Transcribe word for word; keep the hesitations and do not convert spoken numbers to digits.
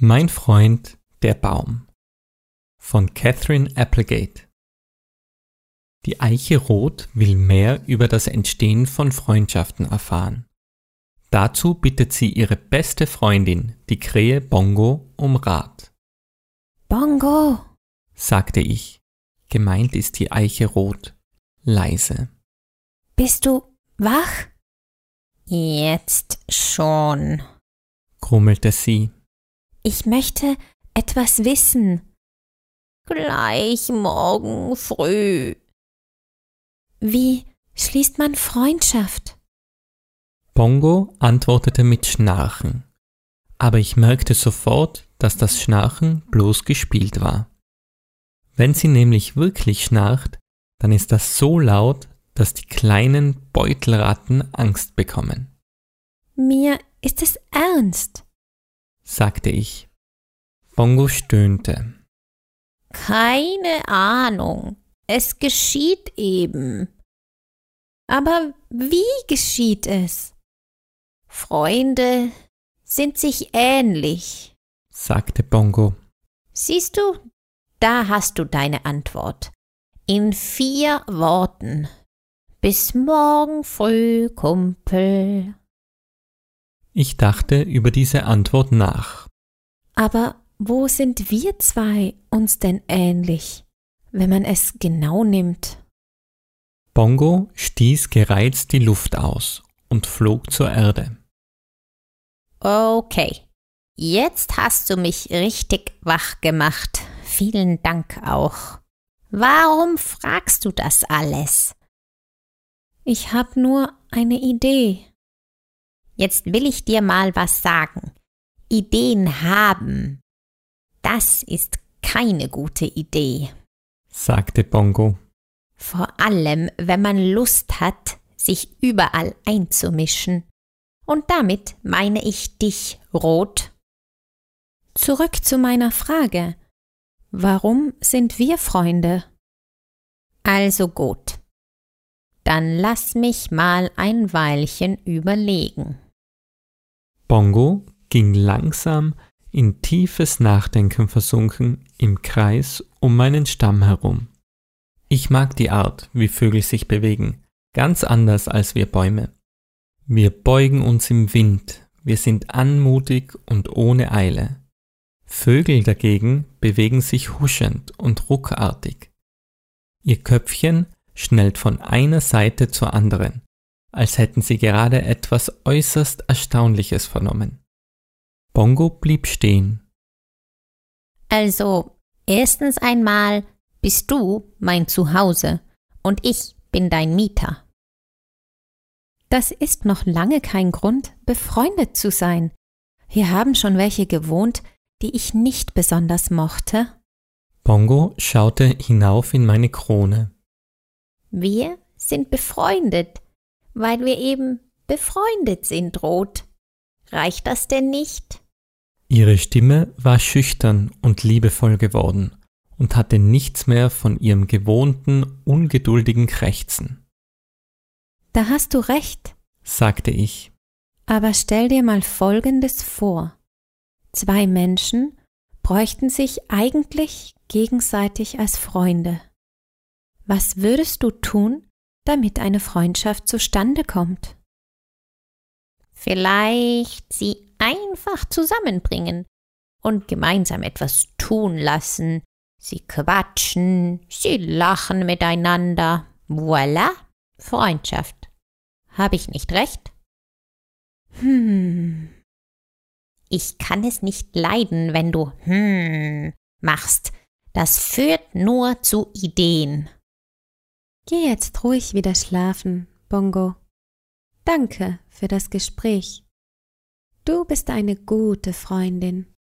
Mein Freund, der Baum von Catherine Applegate. Die Eiche Rot will mehr über das Entstehen von Freundschaften erfahren. Dazu bittet sie ihre beste Freundin, die Krähe Bongo, um Rat. Bongo, sagte ich, gemeint ist die Eiche Rot, leise. Bist du wach? Jetzt schon, grummelte sie. Ich möchte etwas wissen. Gleich morgen früh. Wie schließt man Freundschaft? Bongo antwortete mit Schnarchen, aber ich merkte sofort, dass das Schnarchen bloß gespielt war. Wenn sie nämlich wirklich schnarcht, dann ist das so laut, dass die kleinen Beutelratten Angst bekommen. Mir ist es ernst, sagte ich. Bongo stöhnte. Keine Ahnung, es geschieht eben. Aber wie geschieht es? Freunde sind sich ähnlich, sagte Bongo. Siehst du, da hast du deine Antwort. In vier Worten. Bis morgen früh, Kumpel. Ich dachte über diese Antwort nach. Aber wo sind wir zwei uns denn ähnlich, wenn man es genau nimmt? Bongo stieß gereizt die Luft aus und flog zur Erde. Okay, jetzt hast du mich richtig wach gemacht. Vielen Dank auch. Warum fragst du das alles? Ich hab nur eine Idee. Jetzt will ich dir mal was sagen. Ideen haben. Das ist keine gute Idee, sagte Bongo. Vor allem, wenn man Lust hat, sich überall einzumischen. Und damit meine ich dich, Rot. Zurück zu meiner Frage. Warum sind wir Freunde? Also gut. Dann lass mich mal ein Weilchen überlegen. Bongo ging langsam in tiefes Nachdenken versunken im Kreis um meinen Stamm herum. Ich mag die Art, wie Vögel sich bewegen, ganz anders als wir Bäume. Wir beugen uns im Wind, wir sind anmutig und ohne Eile. Vögel dagegen bewegen sich huschend und ruckartig. Ihr Köpfchen schnellt von einer Seite zur anderen, als hätten sie gerade etwas äußerst Erstaunliches vernommen. Bongo blieb stehen. Also, erstens einmal bist du mein Zuhause und ich bin dein Mieter. Das ist noch lange kein Grund, befreundet zu sein. Hier haben schon welche gewohnt, die ich nicht besonders mochte. Bongo schaute hinauf in meine Krone. Wir sind befreundet, weil wir eben befreundet sind, Rot. Reicht das denn nicht? Ihre Stimme war schüchtern und liebevoll geworden und hatte nichts mehr von ihrem gewohnten, ungeduldigen Krächzen. Da hast du recht, sagte ich. Aber stell dir mal Folgendes vor. Zwei Menschen bräuchten sich eigentlich gegenseitig als Freunde. Was würdest du tun, damit eine Freundschaft zustande kommt? Vielleicht sie einfach zusammenbringen und gemeinsam etwas tun lassen. Sie quatschen, sie lachen miteinander. Voilà, Freundschaft. Habe ich nicht recht? Hm. Ich kann es nicht leiden, wenn du hm machst. Das führt nur zu Ideen. Geh jetzt ruhig wieder schlafen, Bongo. Danke für das Gespräch. Du bist eine gute Freundin.